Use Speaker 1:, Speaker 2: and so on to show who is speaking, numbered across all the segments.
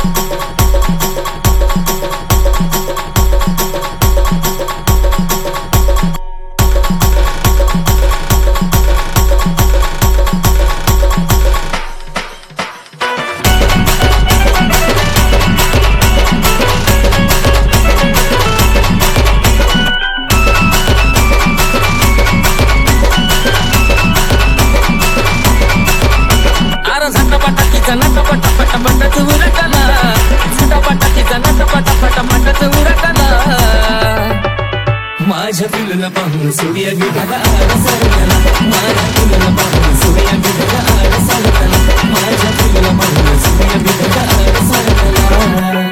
Speaker 1: माझ्या फुलला पाहून सूर्य विभागा सरकला, माझ्या फुलला पाहून सूर्य विभागा सरकला, माझ्या फुलला पाहून सूर्य विभागा सरकला.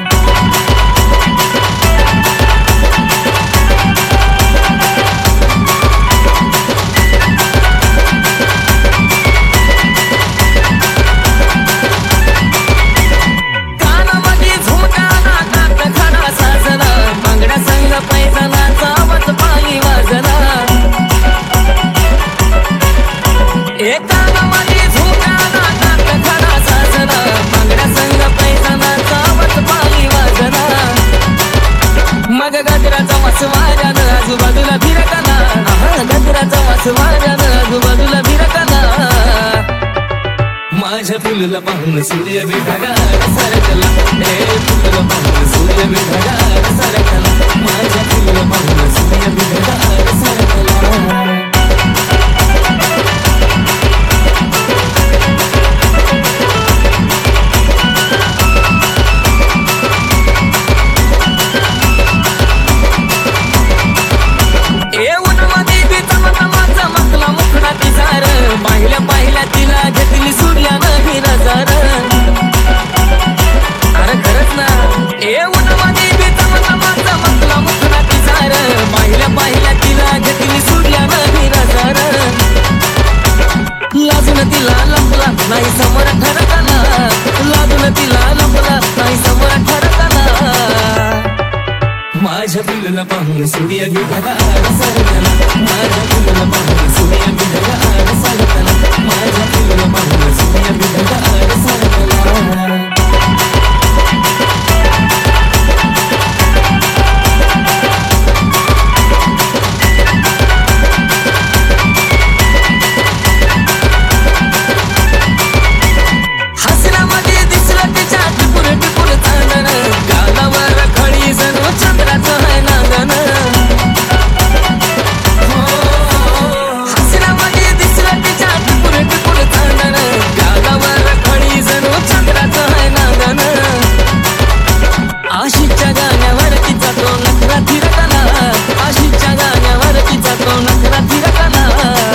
Speaker 1: मग गजराचा वास वाऱ्यानं आजूबाजूला फिरकला, गजराचा वास वाऱ्यानं आजूबाजूला फिरकला. माझ्या फुलला पाहून सूर्य विभागा सरकला, फुलला पाहून सूर्य विभागा सरकला, माझ्या फुलला पाहून सूर्य विभागा सरकला. पाहिल्या पाहिल्या तिला घेतली सूर्यानं हिरजार. अरे खरंच ना, उन्हामध्ये बी चमकला मुखडा तिचार. पाहिल्या पाहिल्या तिला घेतली सूर्यानं हिरजार. लाजून तिला लपला नाही समोर ठरकला, लाजून तिला लपला नाही समोर ठरकला. माझ्या फुलला पाहून सूर्य विभागा सरकला, माझ्या फुलला पाहून सूर्य विभागा सरकला, माझ्या फुलला पाहून सूर्य विभागा सरकला. हसण्यामध्ये दिसलं तिच्या टिपूर टिपूर चांदण, गालावर खळी जणू चंद्राचं आहे नांगण. हसण्यामध्ये दिसलं तिच्या टिपूर टिपूर चांदण, गालावर खळी जणू चंद्राचं आहे नांगण. आशीच्या गाण्यावर तिचा तो नखरा थिरकला, आशीच्या गाण्यावर तिचा तो नखरा थिरकला.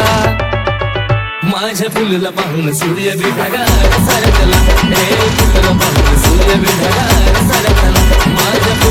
Speaker 1: माझ्या फुलला पाहून सूर्य विभागा सरकला, फुलला पाहून सूर्य विभागा सरकला, माझ्या